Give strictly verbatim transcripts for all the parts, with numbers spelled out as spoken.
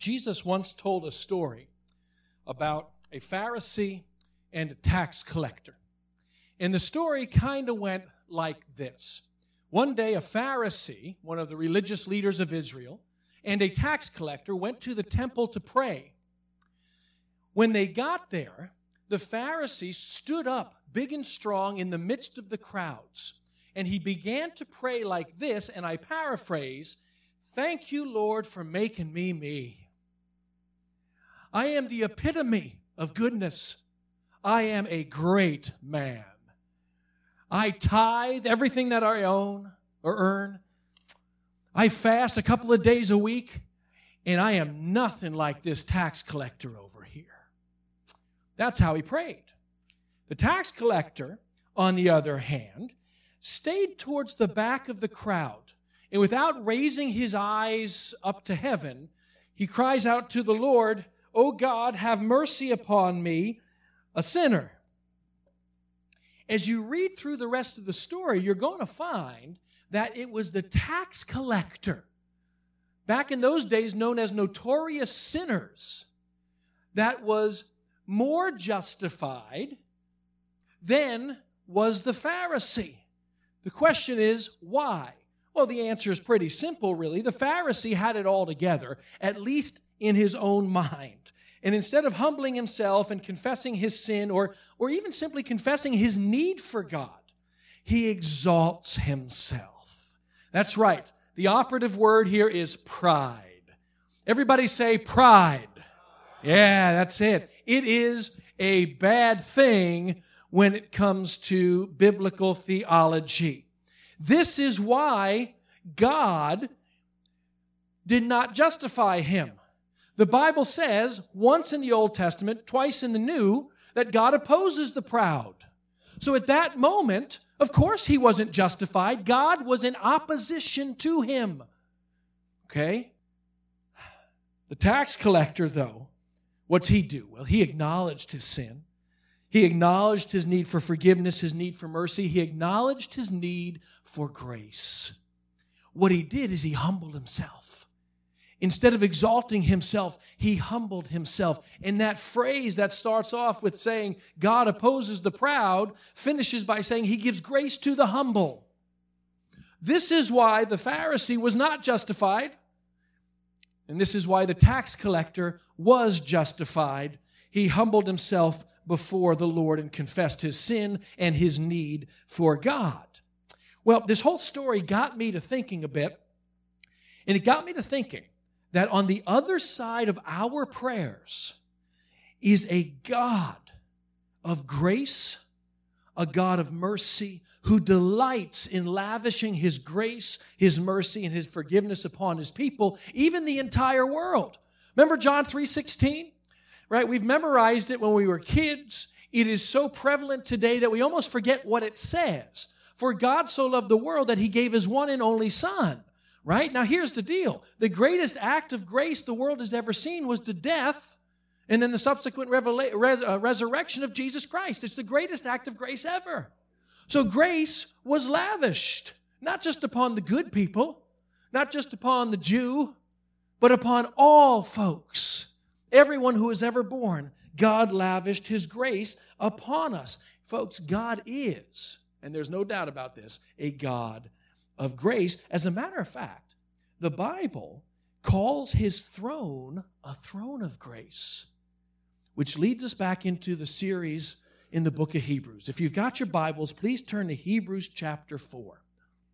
Jesus once told a story about a Pharisee and a tax collector. And the story kind of went like this. One day, a Pharisee, one of the religious leaders of Israel, and a tax collector went to the temple to pray. When they got there, the Pharisee stood up big and strong in the midst of the crowds, and he began to pray like this, and I paraphrase, "Thank you, Lord, for making me me. I am the epitome of goodness. I am a great man. I tithe everything that I own or earn. I fast a couple of days a week, and I am nothing like this tax collector over here." That's how he prayed. The tax collector, on the other hand, stayed towards the back of the crowd, and without raising his eyes up to heaven, he cries out to the Lord, "O God, have mercy upon me, a sinner." As you read through the rest of the story, you're going to find that it was the tax collector, back in those days known as notorious sinners, that was more justified than was the Pharisee. The question is, why? Well, the answer is pretty simple, really. The Pharisee had it all together, at least in his own mind. And instead of humbling himself and confessing his sin or, or even simply confessing his need for God, he exalts himself. That's right. The operative word here is pride. Everybody say pride. Yeah, that's it. It is a bad thing when it comes to biblical theology. This is why God did not justify him. The Bible says, once in the Old Testament, twice in the New, that God opposes the proud. So at that moment, of course he wasn't justified. God was in opposition to him. Okay? The tax collector, though, what's he do? Well, he acknowledged his sin. He acknowledged his need for forgiveness, his need for mercy. He acknowledged his need for grace. What he did is he humbled himself. Instead of exalting himself, he humbled himself. And that phrase that starts off with saying, God opposes the proud, finishes by saying he gives grace to the humble. This is why the Pharisee was not justified. And this is why the tax collector was justified. He humbled himself before the Lord and confessed his sin and his need for God. Well, this whole story got me to thinking a bit. And it got me to thinking that on the other side of our prayers is a God of grace, a God of mercy, who delights in lavishing his grace, his mercy, and his forgiveness upon his people, even the entire world. Remember John three sixteen? Right? We've memorized it when we were kids. It is so prevalent today that we almost forget what it says. For God so loved the world that he gave his one and only Son. Right? Now here's the deal. The greatest act of grace the world has ever seen was the death and then the subsequent revela- res- uh, resurrection of Jesus Christ. It's the greatest act of grace ever. So grace was lavished, not just upon the good people, not just upon the Jew, but upon all folks. Everyone who was ever born, God lavished his grace upon us. Folks, God is, and there's no doubt about this, a God of grace. As a matter of fact, the Bible calls his throne a throne of grace, which leads us back into the series in the book of Hebrews. If you've got your Bibles, please turn to Hebrews chapter four.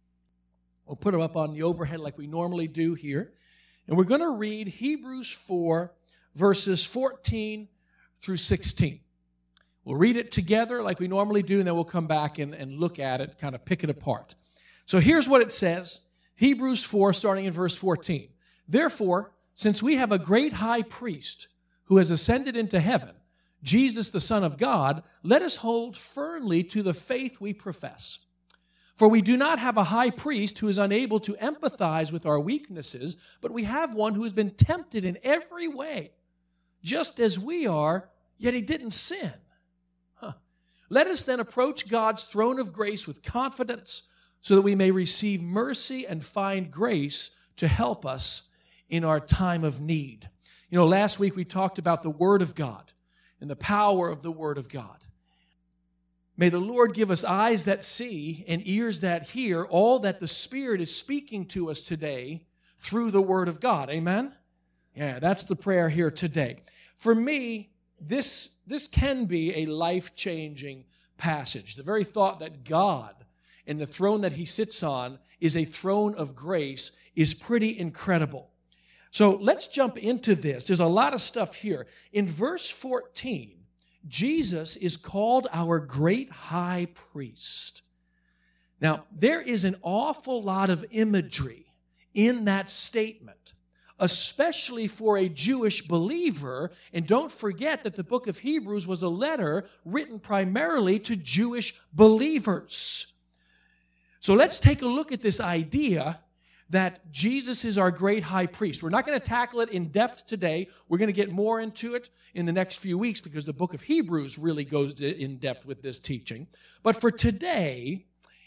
We'll put them up on the overhead like we normally do here. And we're going to read Hebrews four, verses fourteen through sixteen. We'll read it together like we normally do, and then we'll come back and, and look at it, kind of pick it apart. So here's what it says, Hebrews four, starting in verse fourteen. Therefore, since we have a great high priest who has ascended into heaven, Jesus, the Son of God, let us hold firmly to the faith we profess. For we do not have a high priest who is unable to empathize with our weaknesses, but we have one who has been tempted in every way, just as we are, yet he didn't sin. Huh. Let us then approach God's throne of grace with confidence, so that we may receive mercy and find grace to help us in our time of need. You know, last week we talked about the Word of God and the power of the Word of God. May the Lord give us eyes that see and ears that hear all that the Spirit is speaking to us today through the Word of God. Amen? Yeah, that's the prayer here today. For me, this, this can be a life-changing passage. The very thought that God and the throne that he sits on is a throne of grace is pretty incredible. So let's jump into this. There's a lot of stuff here. In verse fourteen, Jesus is called our great high priest. Now, there is an awful lot of imagery in that statement, especially for a Jewish believer. And don't forget that the book of Hebrews was a letter written primarily to Jewish believers. So let's take a look at this idea that Jesus is our great high priest. We're not going to tackle it in depth today. We're going to get more into it in the next few weeks because the book of Hebrews really goes in depth with this teaching. But for today,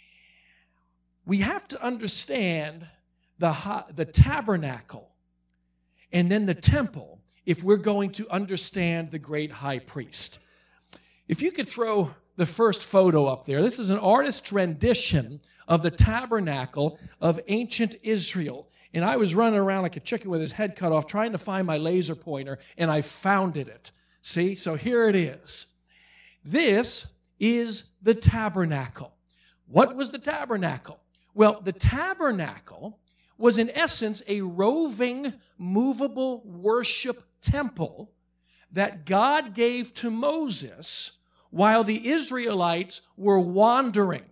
we have to understand the, the tabernacle and then the temple if we're going to understand the great high priest. If you could throw the first photo up there. This is an artist's rendition of the tabernacle of ancient Israel. And I was running around like a chicken with his head cut off trying to find my laser pointer, and I found it. See? So here it is. This is the tabernacle. What was the tabernacle? Well, the tabernacle was in essence a roving, movable worship temple that God gave to Moses while the Israelites were wandering.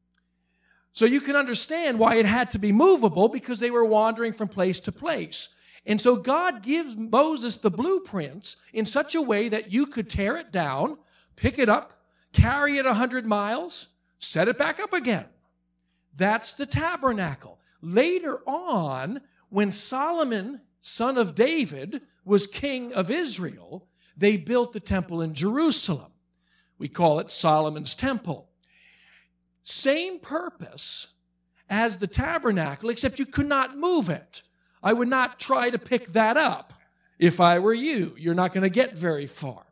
So you can understand why it had to be movable, because they were wandering from place to place. And so God gives Moses the blueprints in such a way that you could tear it down, pick it up, carry it a hundred miles, set it back up again. That's the tabernacle. Later on, when Solomon, son of David, was king of Israel, they built the temple in Jerusalem. We call it Solomon's temple. Same purpose as the tabernacle, except you could not move it. I would not try to pick that up if I were you. You're not going to get very far.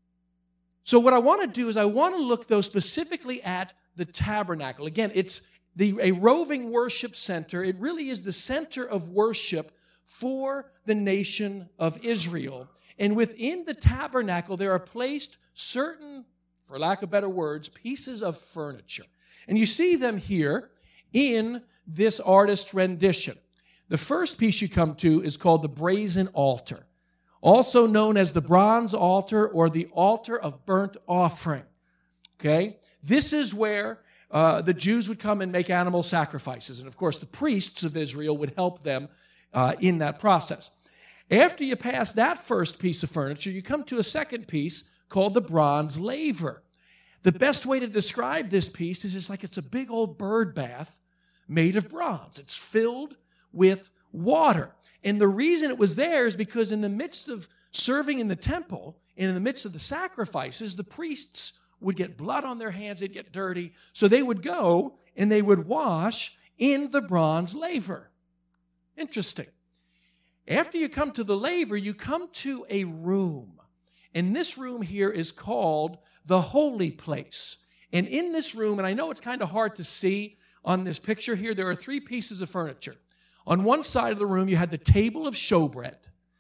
So what I want to do is I want to look, though, specifically at the tabernacle. Again, it's the, a roving worship center. It really is the center of worship for the nation of Israel. And within the tabernacle, there are placed certain, for lack of better words, pieces of furniture. And you see them here in this artist's rendition. The first piece you come to is called the brazen altar, also known as the bronze altar or the altar of burnt offering. Okay? This is where uh, the Jews would come and make animal sacrifices. And of course, the priests of Israel would help them uh, in that process. After you pass that first piece of furniture, you come to a second piece called the bronze laver. The best way to describe this piece is it's like it's a big old bird bath made of bronze. It's filled with water. And the reason it was there is because in the midst of serving in the temple and in the midst of the sacrifices, the priests would get blood on their hands, they'd get dirty. So they would go and they would wash in the bronze laver. Interesting. After you come to the laver, you come to a room. And this room here is called the holy place. And in this room, and I know it's kind of hard to see on this picture here, there are three pieces of furniture. On one side of the room, you had the table of showbread.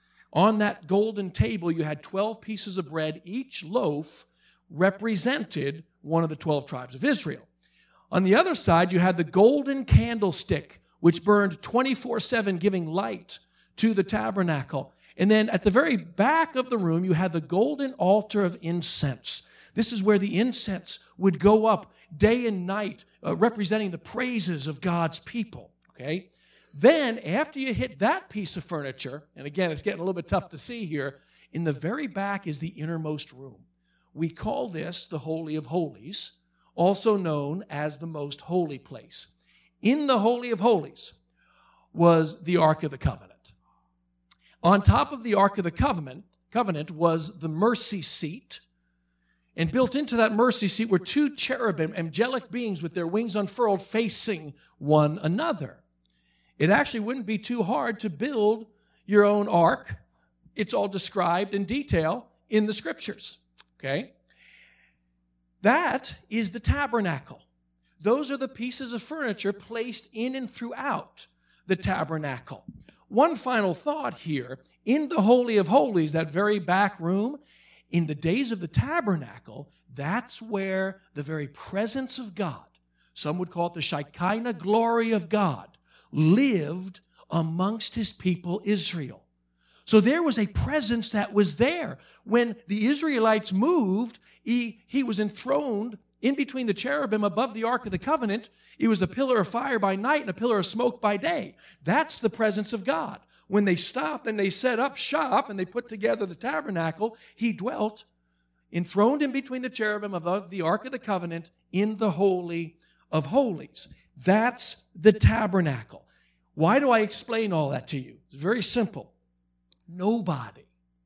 On that golden table, you had twelve pieces of bread. Each loaf represented one of the twelve tribes of Israel. On the other side, you had the golden candlestick, which burned twenty-four seven, giving light to the tabernacle. And then at the very back of the room, you had the golden altar of incense. This is where the incense would go up day and night, uh, representing the praises of God's people. Okay? Then, after you hit that piece of furniture, and again, it's getting a little bit tough to see here, in the very back is the innermost room. We call this the Holy of Holies, also known as the most holy place. In the Holy of Holies was the Ark of the Covenant. On top of the Ark of the Covenant, covenant was the mercy seat. And built into that mercy seat were two cherubim, angelic beings with their wings unfurled, facing one another. It actually wouldn't be too hard to build your own ark it's all described in detail in the scriptures, okay? That is the tabernacle. Those are the pieces of furniture placed in and throughout the tabernacle. One final thought here. In the Holy of Holies, that very back room, in the days of the tabernacle, that's where the very presence of God, some would call it the Shekinah glory of God, lived amongst his people Israel. So there was a presence that was there. When the Israelites moved, he, he was enthroned in between the cherubim above the Ark of the Covenant. It was a pillar of fire by night and a pillar of smoke by day. That's the presence of God. When they stopped and they set up shop and they put together the tabernacle, he dwelt enthroned in between the cherubim above the Ark of the Covenant in the Holy of Holies. That's the tabernacle. Why do I explain all that to you? It's very simple. Nobody,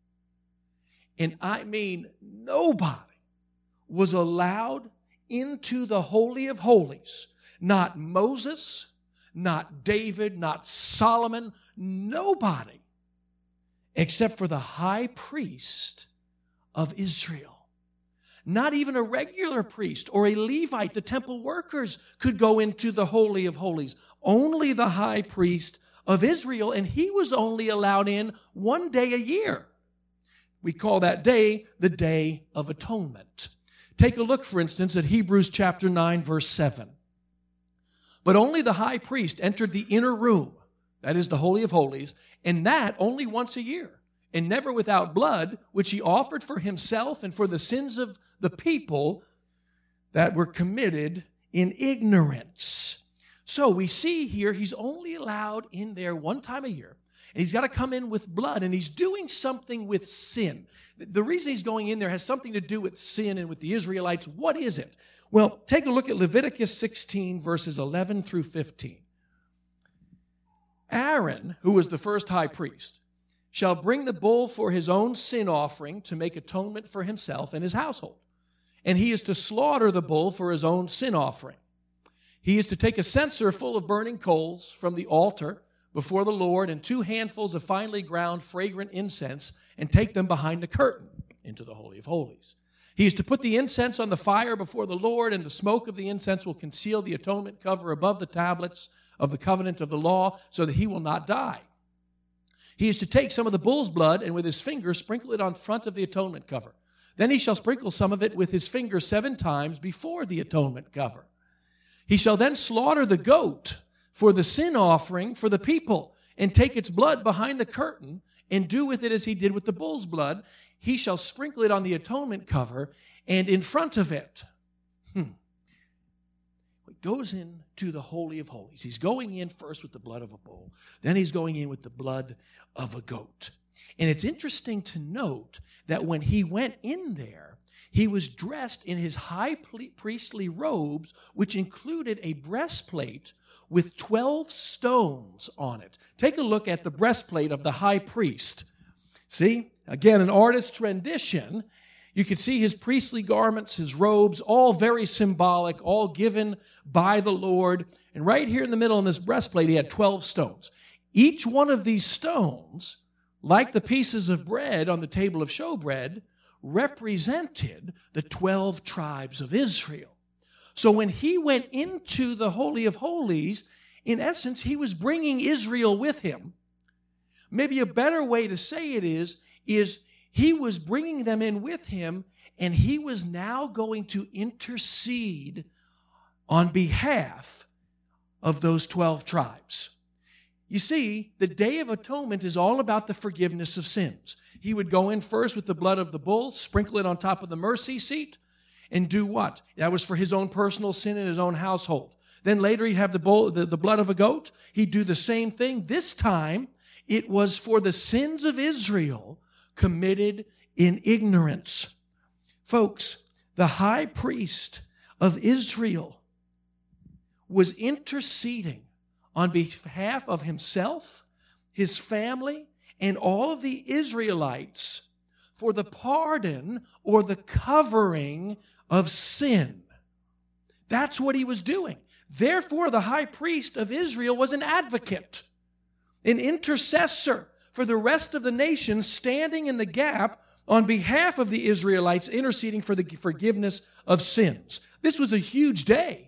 and I mean nobody, was allowed into the Holy of Holies. Not Moses, not David, not Solomon, nobody, except for the high priest of Israel. Not even a regular priest or a Levite, the temple workers, could go into the Holy of Holies. Only the high priest of Israel, and he was only allowed in one day a year. We call that day the Day of Atonement. Take a look, for instance, at Hebrews chapter nine, verse seven. But only the high priest entered the inner room, that is the Holy of Holies, and that only once a year, and never without blood, which he offered for himself and for the sins of the people that were committed in ignorance. So we see here he's only allowed in there one time a year, and he's got to come in with blood, and he's doing something with sin. The reason he's going in there has something to do with sin and with the Israelites. What is it? Well, take a look at Leviticus sixteen, verses eleven through fifteen. Aaron, who was the first high priest, shall bring the bull for his own sin offering to make atonement for himself and his household. And he is to slaughter the bull for his own sin offering. He is to take a censer full of burning coals from the altar before the Lord and two handfuls of finely ground fragrant incense and take them behind the curtain into the Holy of Holies. He is to put the incense on the fire before the Lord, and the smoke of the incense will conceal the atonement cover above the tablets of the covenant of the law so that he will not die. He is to take some of the bull's blood and with his finger sprinkle it on front of the atonement cover. Then he shall sprinkle some of it with his finger seven times before the atonement cover. He shall then slaughter the goat for the sin offering for the people and take its blood behind the curtain and do with it as he did with the bull's blood. He shall sprinkle it on the atonement cover and in front of it. Hmm. He goes into the Holy of Holies. He's going in first with the blood of a bull. Then he's going in with the blood of a goat. And it's interesting to note that when he went in there, he was dressed in his high priestly robes, which included a breastplate with twelve stones on it. Take a look at the breastplate of the high priest. See, again, an artist's rendition. You can see his priestly garments, his robes, all very symbolic, all given by the Lord. And right here in the middle in this breastplate, he had twelve stones. Each one of these stones, like the pieces of bread on the table of showbread, represented the twelve tribes of Israel. So when he went into the Holy of Holies, in essence, he was bringing Israel with him. Maybe a better way to say it is, is he was bringing them in with him, and he was now going to intercede on behalf of those twelve tribes. You see, the Day of Atonement is all about the forgiveness of sins. He would go in first with the blood of the bull, sprinkle it on top of the mercy seat, and do what? That was for his own personal sin in his own household. Then later he'd have the, bull, the, the blood of a goat. He'd do the same thing. This time, it was for the sins of Israel committed in ignorance. Folks, the high priest of Israel was interceding on behalf of himself, his family, and all of the Israelites for the pardon or the covering of sin. That's what he was doing. Therefore, the high priest of Israel was an advocate, an intercessor for the rest of the nation, standing in the gap on behalf of the Israelites, interceding for the forgiveness of sins. This was a huge day.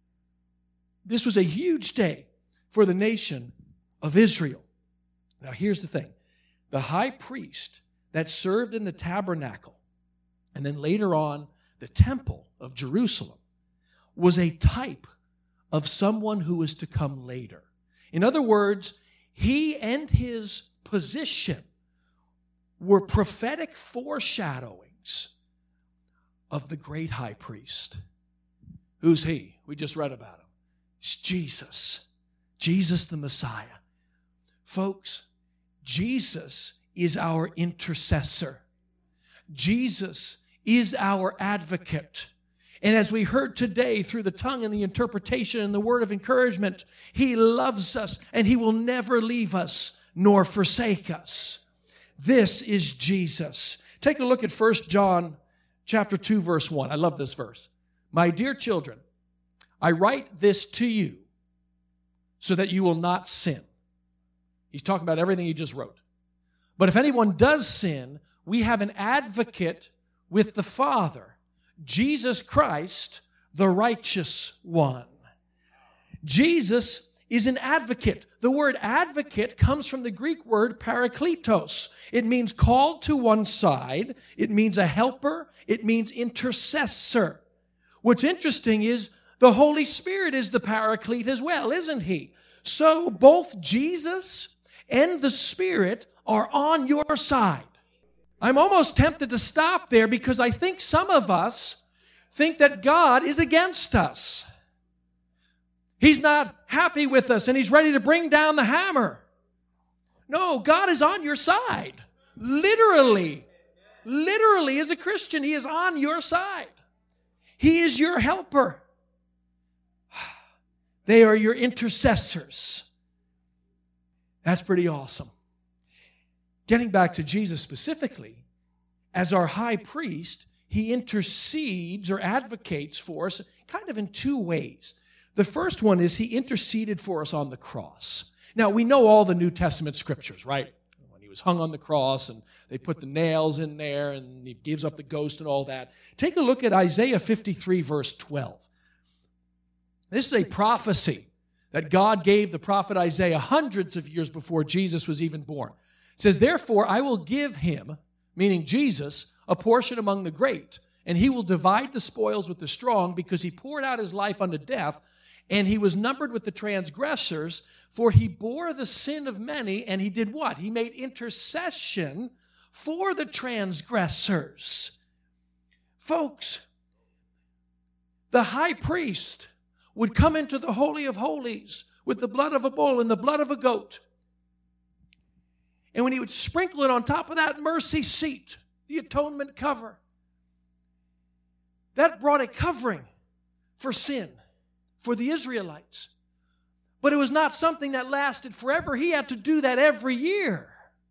This was a huge day for the nation of Israel. Now, here's the thing. The high priest that served in the tabernacle, and then later on the temple of Jerusalem, was a type of someone who was to come later. In other words, he and his position were prophetic foreshadowings of the great high priest. Who's he? We just read about him. It's Jesus. Jesus the Messiah. Folks, Jesus is our intercessor. Jesus is our advocate. And as we heard today through the tongue and the interpretation and the word of encouragement, he loves us and he will never leave us nor forsake us. This is Jesus. Take a look at First John chapter two, verse one. I love this verse. My dear children, I write this to you so that you will not sin. He's talking about everything he just wrote. But if anyone does sin, we have an advocate with the Father, Jesus Christ, the righteous one. Jesus is an advocate. The word advocate comes from the Greek word parakletos. It means called to one side. It means a helper. It means intercessor. What's interesting is the Holy Spirit is the paraclete as well, isn't he? So both Jesus and the Spirit are on your side. I'm almost tempted to stop there because I think some of us think that God is against us. He's not happy with us and he's ready to bring down the hammer. No, God is on your side. Literally, literally as a Christian, he is on your side. He is your helper. They are your intercessors. That's pretty awesome. Getting back to Jesus specifically, as our high priest, he intercedes or advocates for us kind of in two ways. The first one is he interceded for us on the cross. Now, we know all the New Testament scriptures, right? When he was hung on the cross and they put the nails in there and he gives up the ghost and all that. Take a look at Isaiah fifty-three, verse twelve. This is a prophecy that God gave the prophet Isaiah hundreds of years before Jesus was even born. It says, therefore, I will give him, meaning Jesus, a portion among the great, and he will divide the spoils with the strong, because he poured out his life unto death, and he was numbered with the transgressors, for he bore the sin of many, and he did what? He made intercession for the transgressors. Folks, the high priest would come into the Holy of Holies with the blood of a bull and the blood of a goat. And when he would sprinkle it on top of that mercy seat, the atonement cover, that brought a covering for sin for the Israelites. But it was not something that lasted forever. He had to do that every year.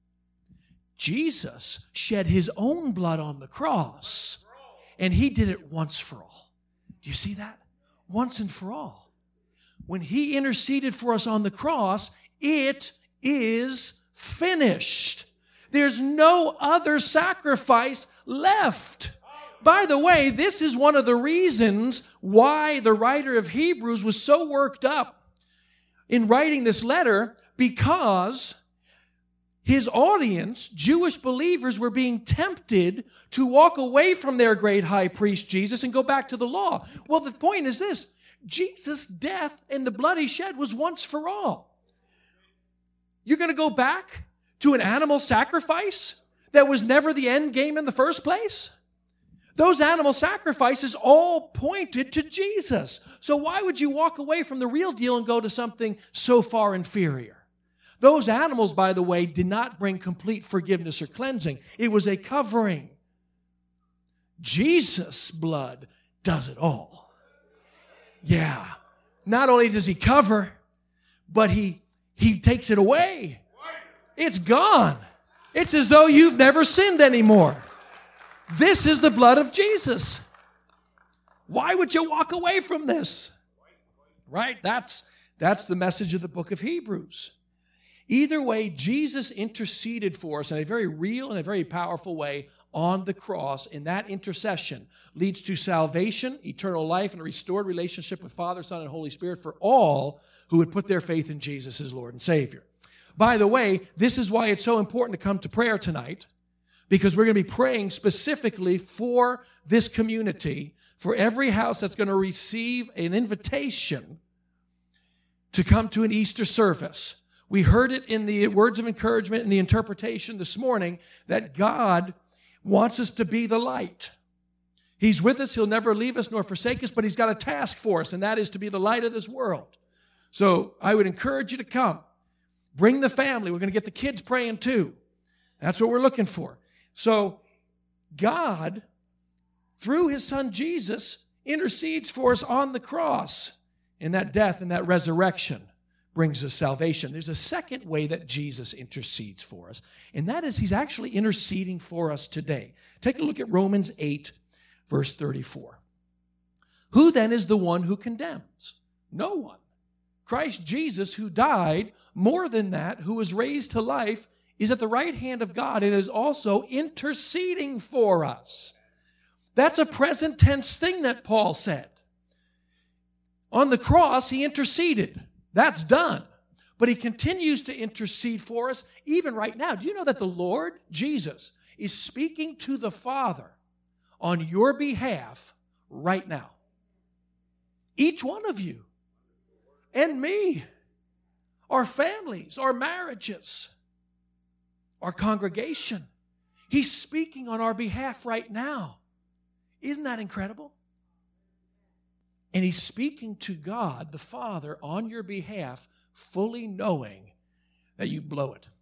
Jesus shed his own blood on the cross, and he did it once for all. Do you see that? Once and for all. When he interceded for us on the cross, it is finished. There's no other sacrifice left. By the way, this is one of the reasons why the writer of Hebrews was so worked up in writing this letter, because his audience, Jewish believers, were being tempted to walk away from their great high priest Jesus and go back to the law. Well, the point is this: Jesus' death and the blood he shed was once for all. You're going to go back to an animal sacrifice that was never the end game in the first place? Those animal sacrifices all pointed to Jesus. So why would you walk away from the real deal and go to something so far inferior? Those animals, by the way, did not bring complete forgiveness or cleansing. It was a covering. Jesus' blood does it all. Yeah. Not only does he cover, but he, he takes it away. It's gone. It's as though you've never sinned anymore. This is the blood of Jesus. Why would you walk away from this? Right? That's, that's the message of the book of Hebrews. Either way, Jesus interceded for us in a very real and a very powerful way on the cross, and that intercession leads to salvation, eternal life, and a restored relationship with Father, Son, and Holy Spirit for all who would put their faith in Jesus as Lord and Savior. By the way, this is why it's so important to come to prayer tonight, because we're going to be praying specifically for this community, for every house that's going to receive an invitation to come to an Easter service. We heard it in the words of encouragement and the interpretation this morning that God wants us to be the light. He's with us. He'll never leave us nor forsake us, but he's got a task for us, and that is to be the light of this world. So I would encourage you to come. Bring the family. We're going to get the kids praying too. That's what we're looking for. So God, through his son Jesus, intercedes for us on the cross. And that death and that resurrection brings us salvation. There's a second way that Jesus intercedes for us, and that is he's actually interceding for us today. Take a look at Romans eight, verse thirty-four. Who then is the one who condemns? No one. Christ Jesus, who died, more than that, who was raised to life, is at the right hand of God and is also interceding for us. That's a present tense thing that Paul said. On the cross, he interceded. That's done. But he continues to intercede for us even right now. Do you know that the Lord Jesus is speaking to the Father on your behalf right now? Each one of you and me, our families, our marriages, our congregation. He's speaking on our behalf right now. Isn't that incredible? And he's speaking to God, the Father, on your behalf, fully knowing that you blow it.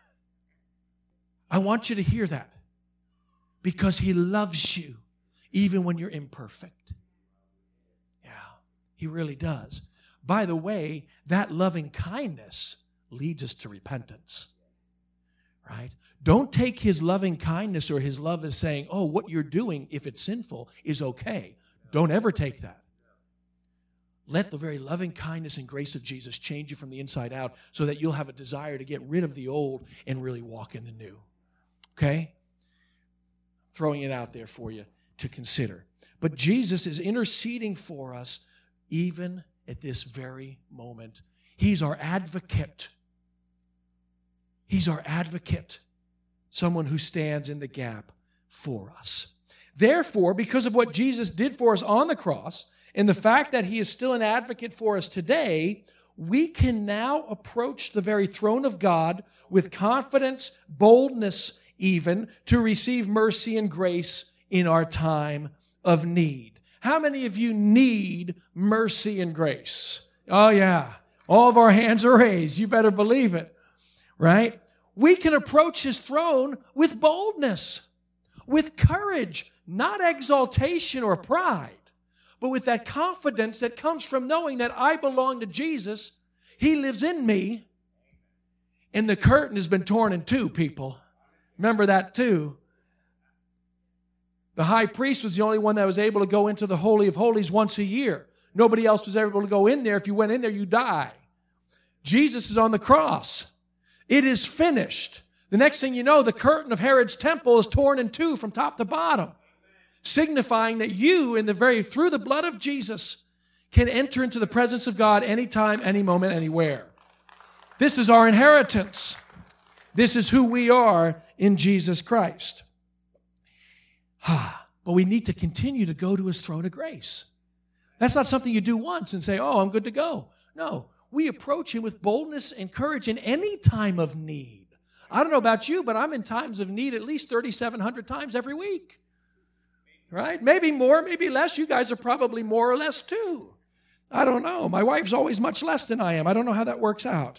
I want you to hear that, because he loves you even when you're imperfect. Yeah, he really does. By the way, that loving kindness leads us to repentance, right? Don't take his loving kindness or his love as saying, oh, what you're doing, if it's sinful, is okay. Don't ever take that. Let the very loving kindness and grace of Jesus change you from the inside out so that you'll have a desire to get rid of the old and really walk in the new. Okay? Throwing it out there for you to consider. But Jesus is interceding for us even at this very moment. He's our advocate. He's our advocate. Someone who stands in the gap for us. Therefore, because of what Jesus did for us on the cross, and the fact that he is still an advocate for us today, we can now approach the very throne of God with confidence, boldness even, to receive mercy and grace in our time of need. How many of you need mercy and grace? Oh yeah, all of our hands are raised. You better believe it, right? We can approach his throne with boldness, with courage, not exaltation or pride, but with that confidence that comes from knowing that I belong to Jesus. He lives in me. And the curtain has been torn in two, people. Remember that too. The high priest was the only one that was able to go into the Holy of Holies once a year. Nobody else was able to go in there. If you went in there, you die. Jesus is on the cross. It is finished. The next thing you know, the curtain of Herod's temple is torn in two from top to bottom, signifying that you, in the very through the blood of Jesus, can enter into the presence of God anytime, any moment, anywhere. This is our inheritance. This is who we are in Jesus Christ. But we need to continue to go to his throne of grace. That's not something you do once and say, oh, I'm good to go. No, we approach him with boldness and courage in any time of need. I don't know about you, but I'm in times of need at least thirty-seven hundred times every week. Right? Maybe more, maybe less. You guys are probably more or less too. I don't know. My wife's always much less than I am. I don't know how that works out.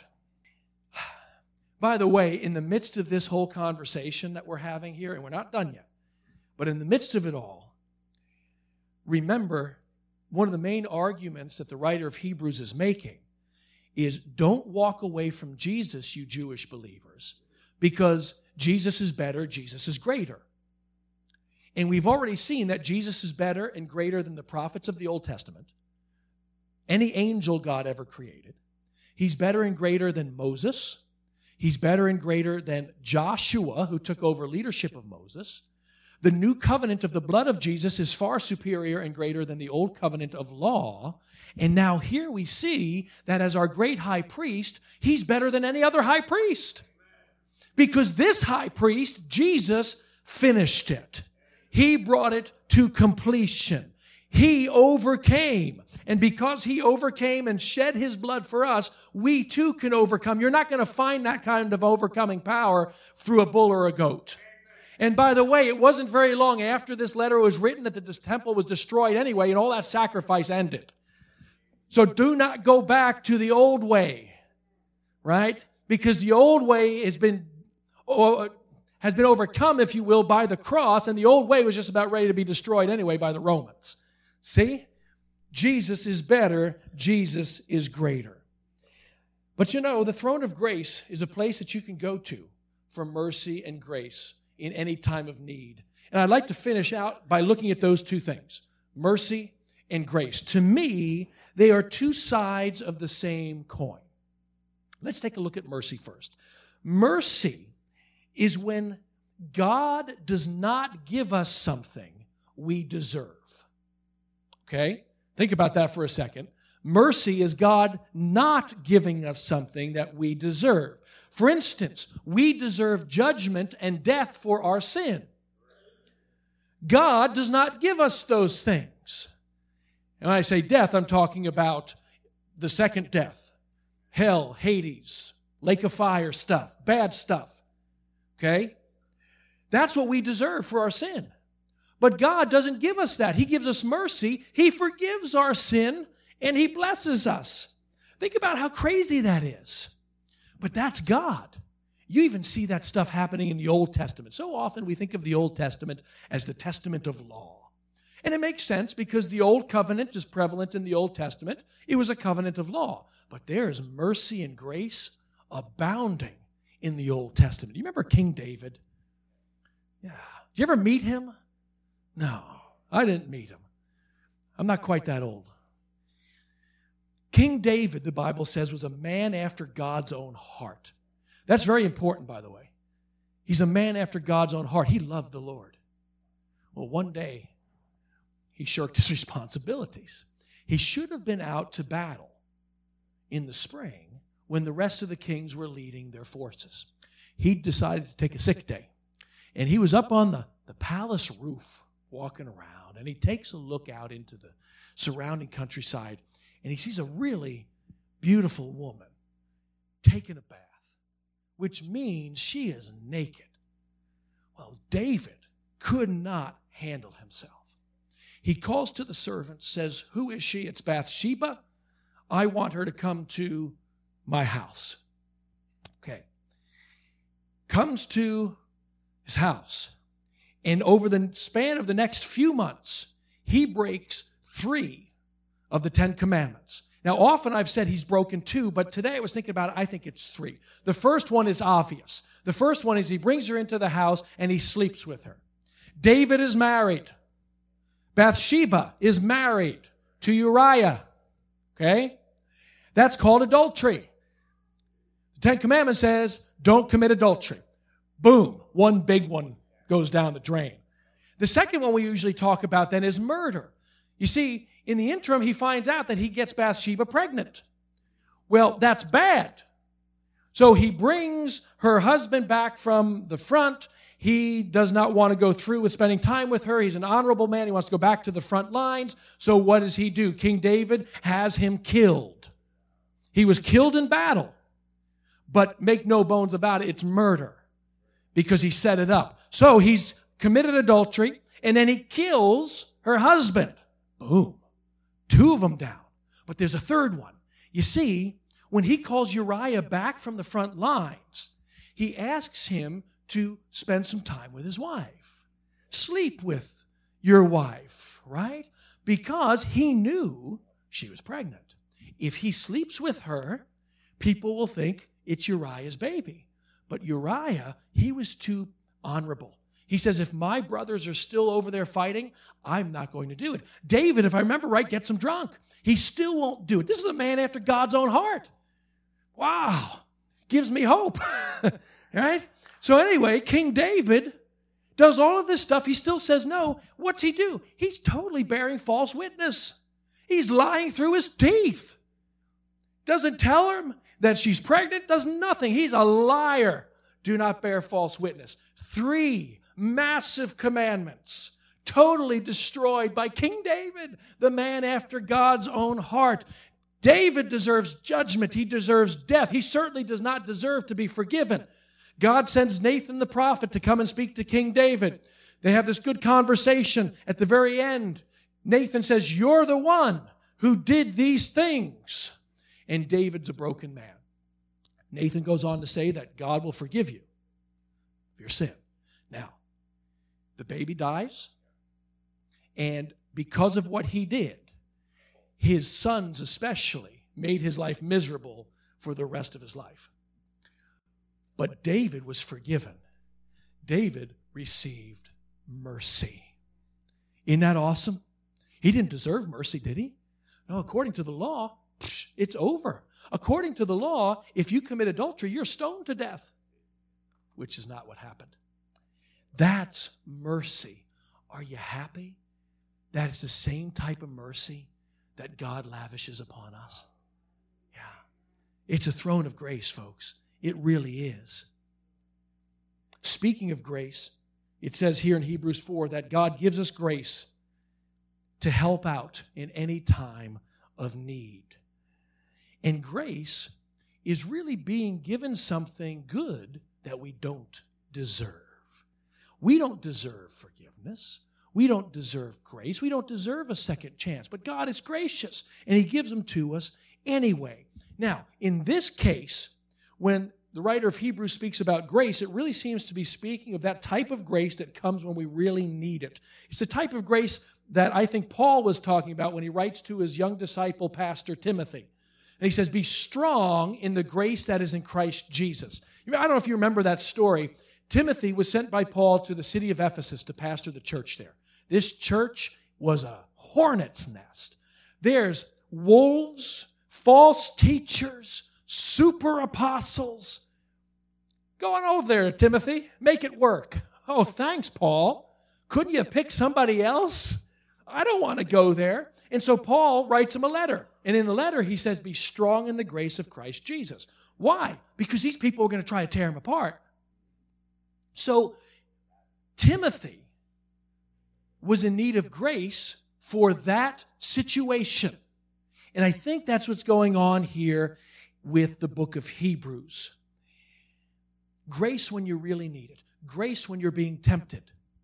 By the way, in the midst of this whole conversation that we're having here, and we're not done yet, but in the midst of it all, remember, one of the main arguments that the writer of Hebrews is making is don't walk away from Jesus, you Jewish believers, because Jesus is better, Jesus is greater. And we've already seen that Jesus is better and greater than the prophets of the Old Testament, any angel God ever created. He's better and greater than Moses. He's better and greater than Joshua, who took over leadership of Moses. The new covenant of the blood of Jesus is far superior and greater than the old covenant of law. And now here we see that as our great high priest, he's better than any other high priest. Because this high priest, Jesus, finished it. He brought it to completion. He overcame. And because he overcame and shed his blood for us, we too can overcome. You're not going to find that kind of overcoming power through a bull or a goat. And by the way, it wasn't very long after this letter was written that the temple was destroyed anyway, and all that sacrifice ended. So do not go back to the old way, right? Because the old way has been, or has been overcome, if you will, by the cross, and the old way was just about ready to be destroyed anyway by the Romans. See? Jesus is better. Jesus is greater. But you know, the throne of grace is a place that you can go to for mercy and grace in any time of need. And I'd like to finish out by looking at those two things, mercy and grace. To me, they are two sides of the same coin. Let's take a look at mercy first. Mercy is when God does not give us something we deserve. Okay? Think about that for a second. Mercy is God not giving us something that we deserve. For instance, we deserve judgment and death for our sin. God does not give us those things. And when I say death, I'm talking about the second death, hell, Hades, lake of fire stuff, bad stuff. Okay? That's what we deserve for our sin. But God doesn't give us that. He gives us mercy. He forgives our sin, and he blesses us. Think about how crazy that is. But that's God. You even see that stuff happening in the Old Testament. So often we think of the Old Testament as the testament of law. And it makes sense because the Old Covenant is prevalent in the Old Testament. It was a covenant of law. But there is mercy and grace abounding in the Old Testament. You remember King David? Yeah. Did you ever meet him? No, I didn't meet him. I'm not quite that old. King David, the Bible says, was a man after God's own heart. That's very important, by the way. He's a man after God's own heart. He loved the Lord. Well, one day, he shirked his responsibilities. He should have been out to battle in the spring when the rest of the kings were leading their forces. He decided to take a sick day. And he was up on the, the palace roof walking around, and he takes a look out into the surrounding countryside, and he sees a really beautiful woman taking a bath, which means she is naked. Well, David could not handle himself. He calls to the servant, says, "Who is she?" "It's Bathsheba. I want her to come to my house." Okay. Comes to his house. And over the span of the next few months, he breaks three of the Ten Commandments. Now, often I've said he's broken two, but today I was thinking about it, I think it's three. The first one is obvious. The first one is he brings her into the house and he sleeps with her. David is married. Bathsheba is married to Uriah. Okay? That's called adultery. The Ten Commandments says, don't commit adultery. Boom, one big one goes down the drain. The second one we usually talk about then is murder. You see, in the interim, he finds out that he gets Bathsheba pregnant. Well, that's bad. So he brings her husband back from the front. He does not want to go through with spending time with her. He's an honorable man. He wants to go back to the front lines. So what does he do? King David has him killed. He was killed in battle. But make no bones about it, it's murder. Because he set it up. So he's committed adultery, and then he kills her husband. Boom. Two of them down. But there's a third one. You see, when he calls Uriah back from the front lines, he asks him to spend some time with his wife. Sleep with your wife, right? Because he knew she was pregnant. If he sleeps with her, people will think it's Uriah's baby. But Uriah, he was too honorable. He says, if my brothers are still over there fighting, I'm not going to do it. David, if I remember right, gets him drunk. He still won't do it. This is a man after God's own heart. Wow. gives me hope. Right? So anyway, King David does all of this stuff. He still says no. What's he do? He's totally bearing false witness. He's lying through his teeth. Doesn't tell her that she's pregnant. Does nothing. He's a liar. Do not bear false witness. Three massive commandments totally destroyed by King David, the man after God's own heart. David deserves judgment. He deserves death. He certainly does not deserve to be forgiven. God sends Nathan the prophet to come and speak to King David. They have this good conversation. At the very end, Nathan says, you're the one who did these things. And David's a broken man. Nathan goes on to say that God will forgive you of your sin. Now, the baby dies, and because of what he did, his sons especially made his life miserable for the rest of his life. But David was forgiven. David received mercy. Isn't that awesome? He didn't deserve mercy, did he? No, according to the law, it's over. According to the law, if you commit adultery, you're stoned to death, which is not what happened. That's mercy. Are you happy? That is the same type of mercy that God lavishes upon us. Yeah. It's a throne of grace, folks. It really is. Speaking of grace, it says here in Hebrews four that God gives us grace to help out in any time of need. And grace is really being given something good that we don't deserve. We don't deserve forgiveness. We don't deserve grace. We don't deserve a second chance. But God is gracious, and he gives them to us anyway. Now, in this case, when the writer of Hebrews speaks about grace, it really seems to be speaking of that type of grace that comes when we really need it. It's the type of grace that I think Paul was talking about when he writes to his young disciple, Pastor Timothy. And he says, be strong in the grace that is in Christ Jesus. I don't know if you remember that story. Timothy was sent by Paul to the city of Ephesus to pastor the church there. This church was a hornet's nest. There's wolves, false teachers, super apostles. Go on over there, Timothy. Make it work. Oh, thanks, Paul. Couldn't you have picked somebody else? I don't want to go there. And so Paul writes him a letter. And in the letter, he says, be strong in the grace of Christ Jesus. Why? Because these people are going to try to tear him apart. So Timothy was in need of grace for that situation. And I think that's what's going on here with the book of Hebrews. Grace when you really need it. Grace when you're being tempted.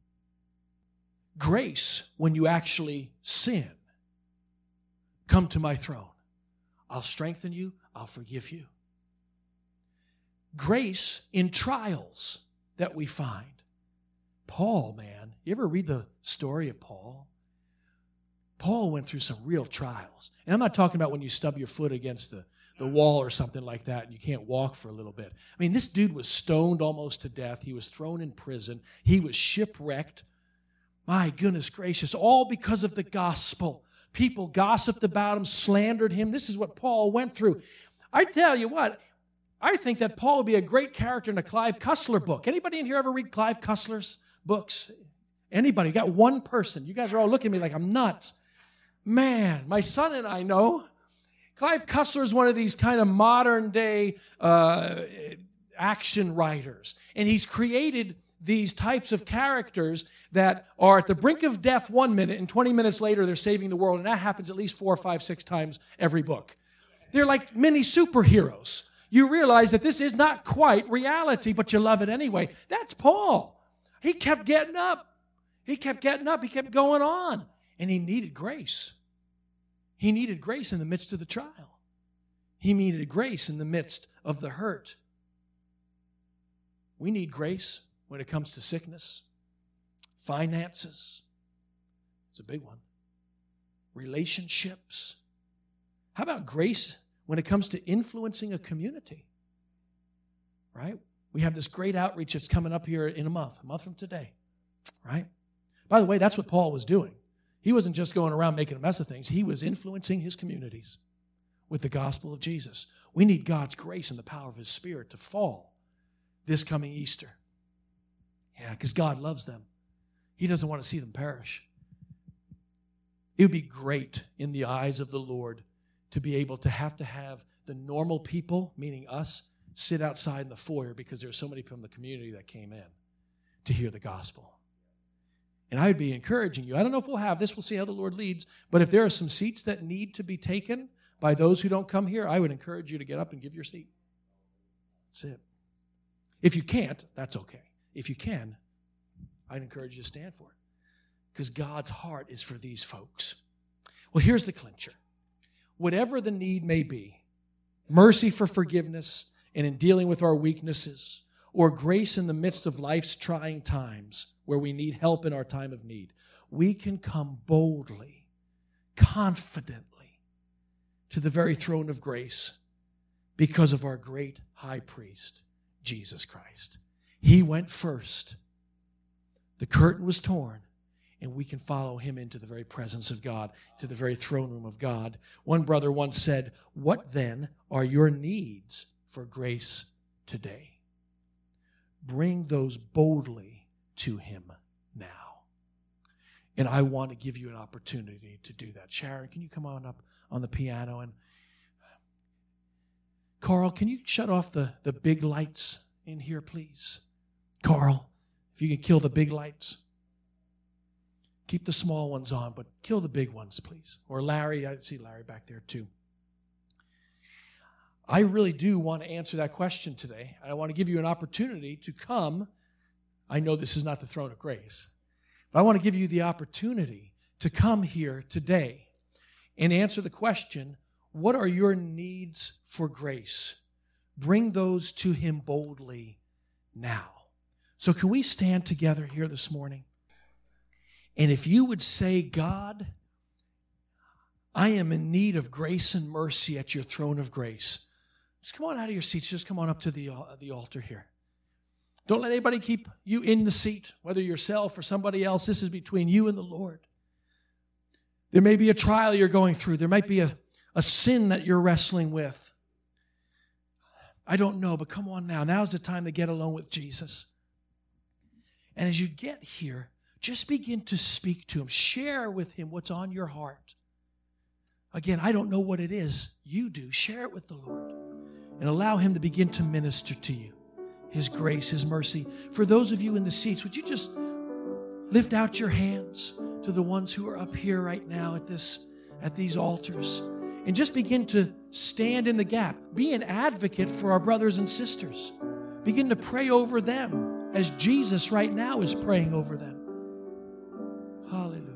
Grace when you actually sin. Come to my throne. I'll strengthen you. I'll forgive you. Grace in trials that we find. Paul, man, you ever read the story of Paul? Paul went through some real trials. And I'm not talking about when you stub your foot against the, the wall or something like that and you can't walk for a little bit. I mean, this dude was stoned almost to death. He was thrown in prison. He was shipwrecked. My goodness gracious, all because of the gospel. People gossiped about him, slandered him. This is what Paul went through. I tell you what, I think that Paul would be a great character in a Clive Cussler book. Anybody in here ever read Clive Cussler's books? Anybody? You got one person. You guys are all looking at me like I'm nuts. Man, my son and I know. Clive Cussler is one of these kind of modern day uh, action writers. And he's created these types of characters that are at the brink of death one minute and twenty minutes later they're saving the world. And that happens at least four, five, six times every book. They're like mini superheroes. You realize that this is not quite reality, but you love it anyway. That's Paul. He kept getting up. He kept getting up. He kept going on. And he needed grace. He needed grace in the midst of the trial. He needed grace in the midst of the hurt. We need grace when it comes to sickness, finances. It's a big one. Relationships. How about grace when it comes to influencing a community? Right? We have this great outreach that's coming up here in a month, a month from today. Right? By the way, that's what Paul was doing. He wasn't just going around making a mess of things. He was influencing his communities. with the gospel of Jesus. We need God's grace and the power of his Spirit to fall this coming Easter. Yeah, because God loves them. He doesn't want to see them perish. It would be great in the eyes of the Lord to be able to have to have the normal people, meaning us, sit outside in the foyer because there are so many from the community that came in to hear the gospel. And I would be encouraging you. I don't know if we'll have this. We'll see how the Lord leads. But if there are some seats that need to be taken by those who don't come here, I would encourage you to get up and give your seat. That's it. If you can't, that's okay. If you can, I'd encourage you to stand for it. Because God's heart is for these folks. Well, here's the clincher. Whatever the need may be, mercy for forgiveness and in dealing with our weaknesses, or grace in the midst of life's trying times where we need help in our time of need, we can come boldly, confidently to the very throne of grace because of our great high priest, Jesus Christ. He went first. The curtain was torn, and we can follow him into the very presence of God, to the very throne room of God. One brother once said, "What then are your needs for grace today? Bring those boldly to him now." And I want to give you an opportunity to do that. Sharon, can you come on up on the piano? And Carl, can you shut off the, the big lights in here, please? Carl, if you can kill the big lights. Keep the small ones on, but kill the big ones, please. Or Larry, I see Larry back there too. I really do want to answer that question today. I want to give you an opportunity to come. I know this is not the throne of grace, but I want to give you the opportunity to come here today and answer the question, what are your needs for grace? Bring those to him boldly now. So can we stand together here this morning? And if you would say, God, I am in need of grace and mercy at your throne of grace, just come on out of your seats. Just come on up to the, uh, the altar here. Don't let anybody keep you in the seat, whether yourself or somebody else. This is between you and the Lord. There may be a trial you're going through. There might be a, a sin that you're wrestling with. I don't know, but come on now. Now's the time to get alone with Jesus. And as you get here, just begin to speak to him. Share with him what's on your heart. Again, I don't know what it is. You do. Share it with the Lord. And allow him to begin to minister to you. His grace, his mercy. For those of you in the seats, would you just lift out your hands to the ones who are up here right now at this, at these altars. And just begin to stand in the gap. Be an advocate for our brothers and sisters. Begin to pray over them as Jesus right now is praying over them. Hallelujah.